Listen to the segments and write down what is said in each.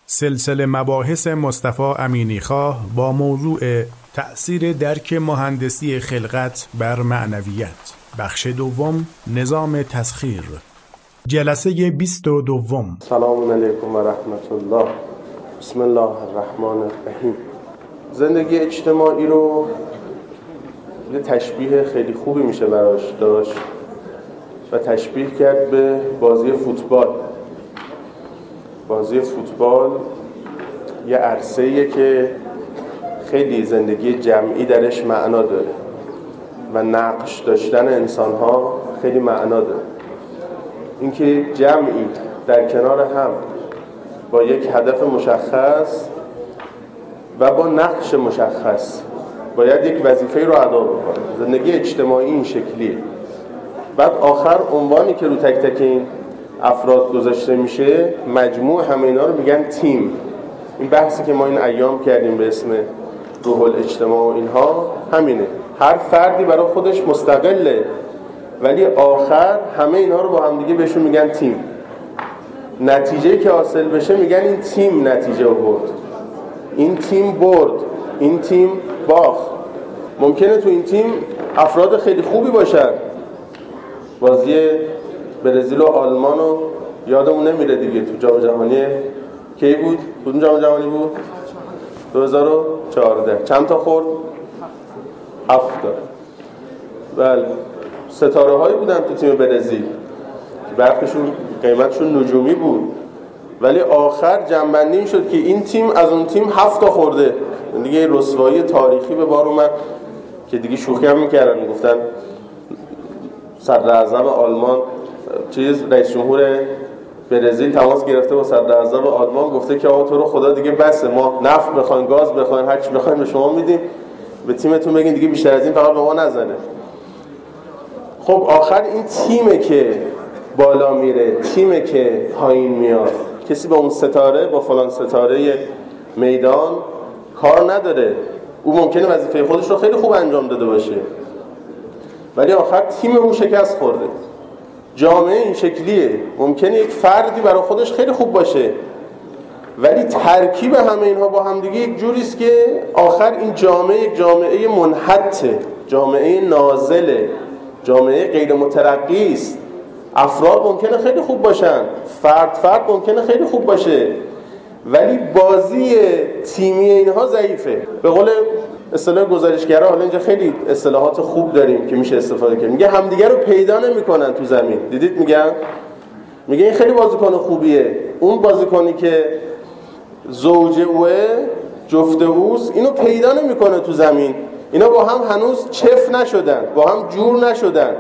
سلسله مباحث مصطفی امینیخواه با موضوع تأثیر درک مهندسی خلقت بر معنویت، بخش دوم، نظام تسخیر، جلسه 22. سلام علیکم و رحمت الله. بسم الله الرحمن الرحیم. زندگی اجتماعی رو یه تشبیه خیلی خوبی میشه براش داشت و تشبیه کرد به بازی فوتبال. بازی فوتبال یه عرصه‌ایه که خیلی زندگی جمعی درش معنا داره و نقش داشتن انسان‌ها خیلی معنا داره. اینکه جمعی در کنار هم با یک هدف مشخص و با نقش مشخص باید یک وظیفه رو ادا بکنه. زندگی اجتماعی این شکلیه. بعد آخر عنوانی که رو تک تک این افراد گذاشته میشه، مجموع همه اینا رو میگن تیم. این بحثی که ما این ایام کردیم به اسم روح الاجتماع و اینها همینه. هر فردی برای خودش مستقله، ولی آخر همه اینا رو با هم دیگه بهشون میگن تیم. نتیجه‌ای که حاصل بشه میگن این تیم نتیجه آورد، این تیم برد، این تیم باخت. ممکنه تو این تیم افراد خیلی خوبی باشن. بازی برزیل و آلمان رو یادمون نمیره دیگه، تو جام جهانی کی بود؟ کدوم جام جهانی بود؟ 2014. چند تا خورد؟ 7 تا. بله، ستاره هایی بودن تو تیم برزیل، برخشون قیمتشون نجومی بود، ولی آخر جنبندی این شد که این تیم از اون تیم 7 تا خورده. دیگه رسوایی تاریخی به بار اومد که دیگه شوخی هم میکردن، میگفتن صدراعظم آلمان رئیس جمهور برزیل تماس گرفته با صدراعظم آلمان، گفته که آقا تو رو خدا دیگه بسه، ما نفت بخواین، گاز بخواین، هر چی بخواین به شما میدیم، به تیمتون بگین دیگه بیشتر از این فقط به ما نزنه. خب آخر این تیمه که بالا میره، تیمه که پایین میاد. کسی با اون ستاره، با فلان ستاره میدان کار نداره. او ممکنه وظیفه خودش رو خیلی خوب انجام داده باشه، ولی آخر تیم اون شکست خورده. جامعه این شکلیه. ممکنه یک فردی برای خودش خیلی خوب باشه، ولی ترکیب همه اینها با هم دیگه یک جوریست که آخر این جامعه یک جامعه منحطه، جامعه نازله، جامعه غیر مترقی است. افراد ممکنه خیلی خوب باشن، فرد ممکنه خیلی خوب باشه، ولی بازی تیمی اینها ضعیفه. به قول اصطلاح گزارشگرا، حالا اینجا خیلی اصطلاحات خوب داریم که میشه استفاده کرد، میگه همدیگه رو پیدا نمیکنن تو زمین. دیدید میگه این خیلی بازیکن خوبیه، اون بازیکنی که زوج اوه، جفت اوست، اینو پیدا نمیکنه تو زمین. اینا با هم هنوز چف نشدن، با هم جور نشدن،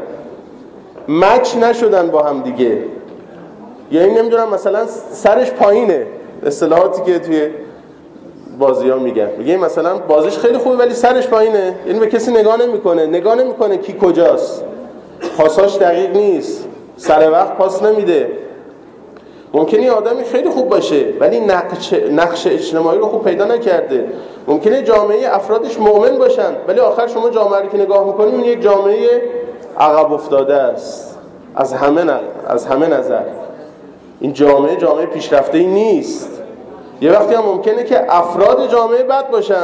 مچ نشدن با هم دیگه. یا این نمیدونم مثلا سرش پایینه، اصطلاحاتی که توی بازی‌ها میگه مثلا بازیش خیلی خوبه ولی سرش پایینه، یعنی به کسی نگاه نمیکنه کی کجاست، پاساش دقیق نیست، سر وقت پاس نمیده. ممکنه یه آدمی خیلی خوب باشه ولی نقش اجتماعی رو خوب پیدا نکرده. ممکنه جامعه افرادش مؤمن باشن، ولی آخر شما جامعه رو که نگاه میکنید این یک جامعه عقب افتاده است از همه نظر. این جامعه پیشرفته‌ای نیست. یه وقتی هم ممکنه که افراد جامعه بد باشن،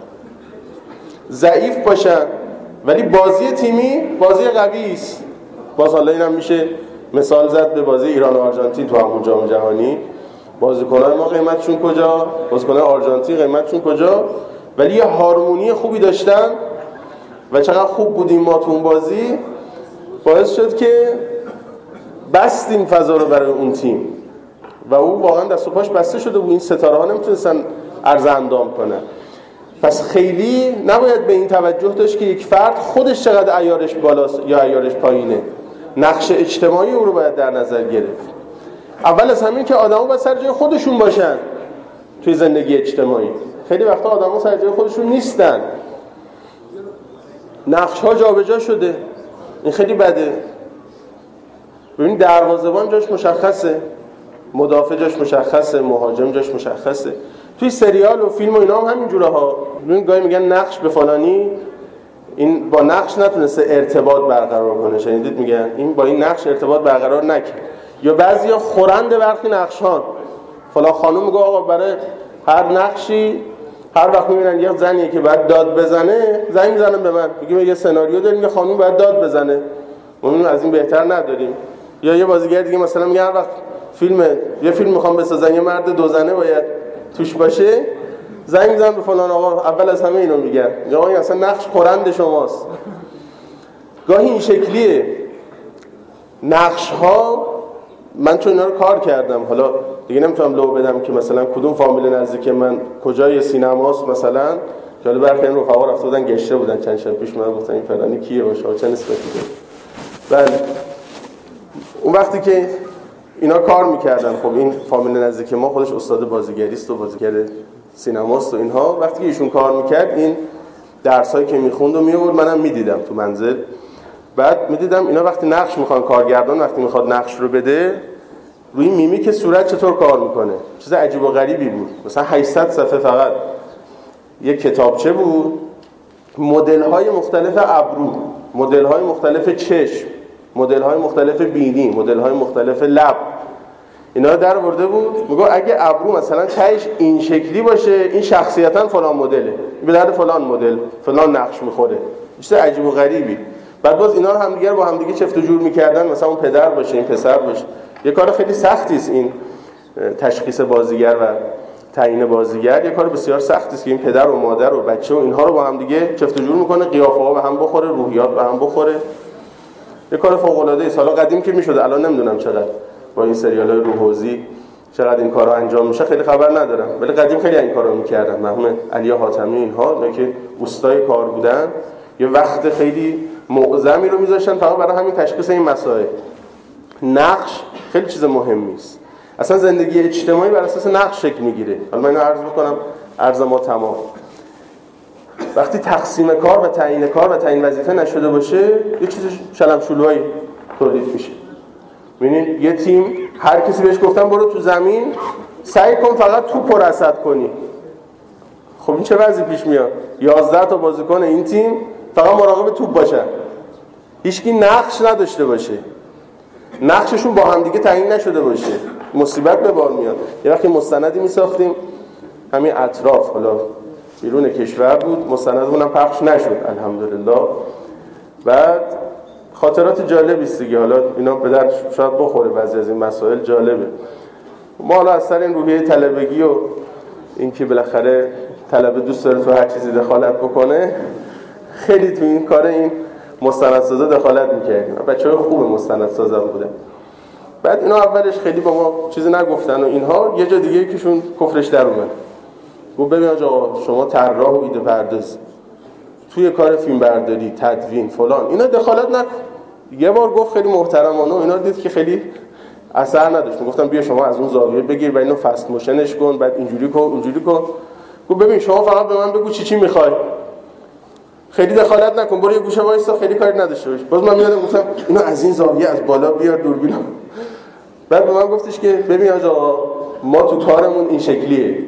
ضعیف باشن، ولی بازی تیمی بازی قوی است. باز حالا اینم میشه مثال زد به بازی ایران و آرژانتین تو همون جام جهانی. بازیکنان ما قیمتشون کجا، بازیکنان آرژانتین قیمتشون کجا، ولی یه هارمونی خوبی داشتن و چقدر خوب بودیم ما تو اون بازی، باعث شد که بستیم فضا رو برای اون تیم و او واقعا دست و پاش بسته شده بود. این ستاره ها نمیتونستن عرض اندام کنن. پس خیلی نباید به این توجه داشت که یک فرد خودش چقدر عیارش بالاست یا عیارش پایینه. نقش اجتماعی او رو باید در نظر گرفت. اول از همین که آدما باید سر جای خودشون باشن توی زندگی اجتماعی. خیلی وقتا آدما سر جای خودشون نیستن، نقش ها جابجا شده. این خیلی بده. ببین دروازه‌بان جاش مشخصه، مدافع جاش مشخصه، مهاجم جاش مشخصه. توی سریال و فیلم و اینا هم همین جوره ها. ببین گاهی میگن نقش به فلانی، این با نقش نتونسته ارتباط برقرار کنه. شنیدید میگن این با این نقش ارتباط برقرار نکرد. یا بعضیا خورند برخی نقشان، فلان خانم میگه آقا برای هر نقشی هر وقت میبینن یه زنیه که باید داد بزنه زنگ میزنن به من، میگه یه سناریو داریم یه خانم باید داد بزنه، اون از این بهتر نداریم. یا یه بازیگر دیگه مثلا میگه هر وقت یه فیلم میخوام بسازن یه مرد دو زنه باید توش باشه، زنگ میزنن به فلان آقا اول از همه اینو میگن یا آقا اصلا نقش خورند شماست. گاهی این شکلیه نقش ها. من چون اینا رو کار کردم، حالا دیگه نمیتونم لو بدم که مثلا کدوم فامیل نزدیک من کجای سینماست مثلا، که حالا برخی این رفقا رفته بودن گشته بودن چند شب پیش، من گفتم این فلانی کیه باشه چه نسبتی داره. بله اون وقتی که اینا کار میکردن، خب این فامیل نزدیک ما خودش استاد بازیگریست و بازیگر سینماست و اینها، وقتی که ایشون کار میکرد این درسایی که میخوند و میآورد منم میدیدم تو منزل. بعد میدیدم اینا وقتی نقش میخوان، کارگردان وقتی میخواد نقش رو بده، روی میمیک صورت چطور کار میکنه. چیز عجیب و غریبی بود. مثلا 800 صفحه فقط یک کتابچه بود، مدل‌های مختلف ابرو، مدل‌های مختلف چشم، مدل‌های مختلف بینی، مدل‌های مختلف لب، اینا رو در آورده بود. میگه اگه ابرو مثلا تهش این شکلی باشه این شخصیتاً فلان مدله، به درد فلان مدل فلان نقش میخوره. چیز عجیب و غریبی. بعد باز اینا رو همدیگه با همدیگه چفت و جور می‌کردن، مثلا اون پدر باشه این پسر باشه. یه کار خیلی سختی است این تشخیص بازیگر و تعیین بازیگر، یه کار بسیار سختی است که این پدر و مادر و بچه و اینها رو با هم دیگه چفت و جور میکنه، قیافه‌ها به هم بخوره، روحیات به هم بخوره. یه کار فوق‌العاده است. حالا قدیم که میشد، الان نمیدونم چقدر با این سریال‌های روحوزی چقدر این کارا انجام میشه، خیلی خبر ندارم، ولی قدیم خیلی این کارا میکردن. مرحوم علی حاتمی اینها که اوستای کار بودن، یه وقت خیلی معظمی رو میذاشتن فقط برای همین تشخیص این مسائل. نقش خیلی چیز مهمی است. اصلا زندگی اجتماعی بر اساس نقش شکل میگیره. حالا من اینو عرض بکنم، عرض ما تمام. وقتی تقسیم کار و تعیین وظیفه نشده باشه، یه چیز شلم شلوغی تولید میشه. ببینید یه تیم هر کسی بهش گفتن برو تو زمین سعی کن فقط توپ رو رصد کنی. خب این چه وضعی پیش میاد؟ 11 تا بازیکن این تیم فقط مراقب توپ باشن، هیچکی نقش نداشته باشه، نقششون با هم دیگه تعیین نشده باشه، مصیبت به بار میاد. یه وقتی مستندی میساختیم همین اطراف، حالا بیرون کشور بود، مستندمون هم پخش نشد الحمدلله. بعد خاطرات جالبی است دیگه، حالا اینا به درد شاید بخوره، بعضی از این مسائل جالبه. ما حالا از سر این روحیه طلبگی و اینکه بالاخره طلبه دوست داره تو هر چیزی دخالت بکنه، خیلی تو این کار این مستندسازا دخالت می‌کردیم. بچه‌های خوب مستندسازا بودن. بعد اینا اولش خیلی با ما چیزی نگفتن و اینها، یه جا دیگه یکیشون کفرش در اومد. گفت ببین آقا شما طراح و ایده پرداز، توی کار فیلم برداری، تدوین فلان اینا دخالت نکن. یه بار گفت خیلی محترمانه و اینا دید که خیلی اثر نداشت. گفتم بیا شما از اون زاویه بگیر و اینو فست موشنش کن، بعد اینجوری کن اونجوری کن. گفت ببین شما فقط به من بگو چی می‌خوای، خیلی دخالت نکن، برو یه گوشه وایسا، خیلی کاری نداشته باش. باز من میادم گفتم اینو از این زاویه از بالا بیار دوربینو. بعد به من گفتش که ببین آقا ما تو کارمون این شکلیه،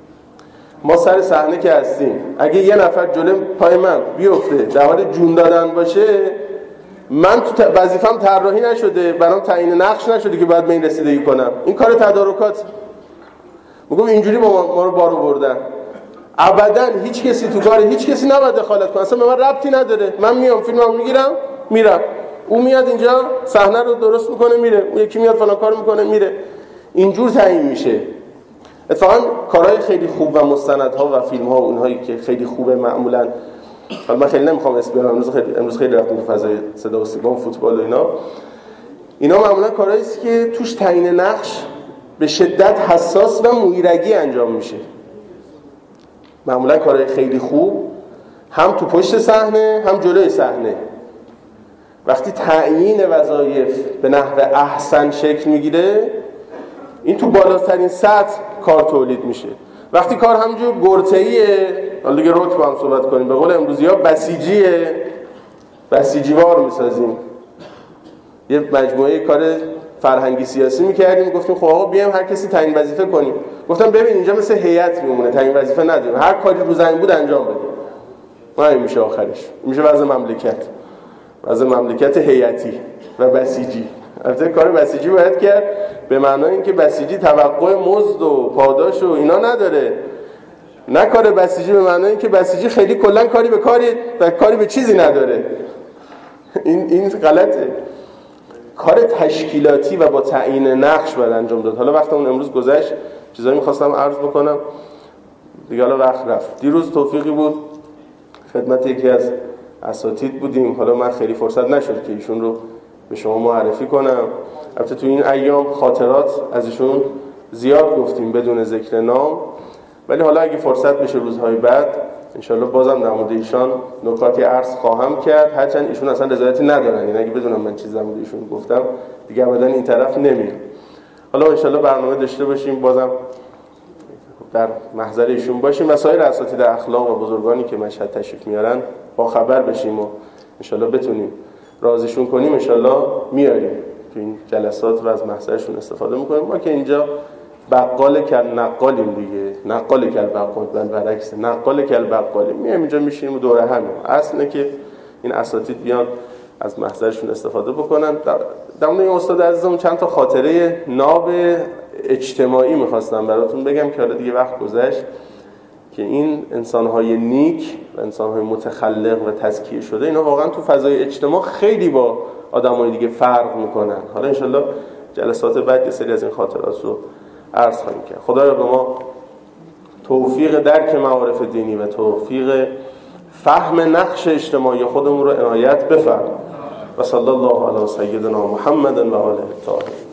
ما سر صحنه که هستیم اگه یه نفر جلوی پای من بیفته در حال جون دادن باشه، من تو وظیفه‌ام طراحی نشده، برام تعیین نقش نشده که بعد من این رسیدگی کنم، این کار تدارکات. میگم اینجوری با ما رو بارو بردن. ابداً هیچ کسی تو کار هیچ کسی نباید دخالت کنه، اصلا به من ربطی نداره. من میام فیلممو میگیرم میرم، اون میاد اینجا صحنه رو درست میکنه میره، اون یکی میاد فلان کارو میکنه میره، اینجور تعیین میشه. اتفاقا کارهای خیلی خوب و مستندها و فیلم‌ها و اونهایی که خیلی خوبه معمولاً، حالا من خیلی نمیخوام اسم بیارم، امروز خیلی رفتم تو فضای صدا و سیما و فوتبال و اینا معمولاً کارهایی است که توش تعیین نقش به شدت حساس و مویرگی انجام میشه. معمولاً کارهای خیلی خوب هم تو پشت صحنه هم جلوی صحنه. وقتی تعیین وظایف به نحو احسن شکل میگیره، این تو بالاترین سطح کار تولید میشه. وقتی کار همینجور گرته‌ایه، حالا دیگه رک با هم صحبت کنیم، به قول امروزی‌ها بسیجیه، بسیجیوار میسازیم. یه مجموعه کار فرهنگی سیاسی میکردیم، گفتیم خب آقا بیایم هر کسی تعیین وظیفه کنیم. گفتم ببین اینجا مثل هیئت میمونه، تعیین وظیفه نداریم، هر کاری رو زمین بود انجام بدیم. ما این میشه آخرش، میشه وضع مملکت هیئتی و بسیجی. البته کار بسیجی باید کرد به معنای اینکه بسیجی توقع مزد و پاداش و اینا نداره، نه کار بسیجی به معنای اینکه بسیجی خیلی کلا کاری به چیزی نداره. این غلطه. کار تشکیلاتی و با تعیین نقش باید انجام داد. حالا وقتمون امروز گذشت، چیزایی می‌خواستم عرض بکنم دیگه، حالا وقت رفت. دیروز توفیقی بود خدمت یکی از اساتید بودیم، حالا من خیلی فرصت نشد که ایشون رو به شما معرفی کنم. البته تو این ایام خاطرات از ایشون زیاد گفتیم بدون ذکر نام، ولی حالا اگه فرصت بشه روزهای بعد انشالله بازم در مورد ایشان نکاتی عرض خواهم کرد، هرچند ایشون اصلا رضایتی ندارن، یعنی اگه بدونم من چیزی در مورد ایشون گفتم دیگه ابدا این طرف نمیام. حالا انشالله برنامه داشته باشیم، بازم در محضر ایشون باشیم و سایر اساتید اخلاق و بزرگانی که مشهد تشریف میارن با خبر بشیم و انشالله بتونیم راضیشون کنیم، انشالله میاریم تو این جلسات و از محضرشون استفاده میکنیم. ما که اینجا بقال کل نقالیم دیگه، نقال کل بقال، بل برعکس نقال کل بقالیم، میایم اینجا میشینیم و دوره همیم. اصله که این اساتید بیان از محضرشون استفاده بکنن. در مورد این استاد عزیزمون چند تا خاطره ناب اجتماعی میخواستم براتون بگم که حالا دیگه وقت گذشت، که این انسان‌های نیک و انسان‌های متخلق و تزکیه شده اینا واقعا تو فضای اجتماع خیلی با آدمای دیگه فرق میکنن. حالا انشالله جلسات بعد یه سری از این خاطرات رو عرض خواهیم کرد. خدایا به ما توفیق درک معارف دینی و توفیق فهم نقش اجتماعی خودمون رو عنایت بفرما. و صلی الله علی سیدنا محمد و آله الطاهرین.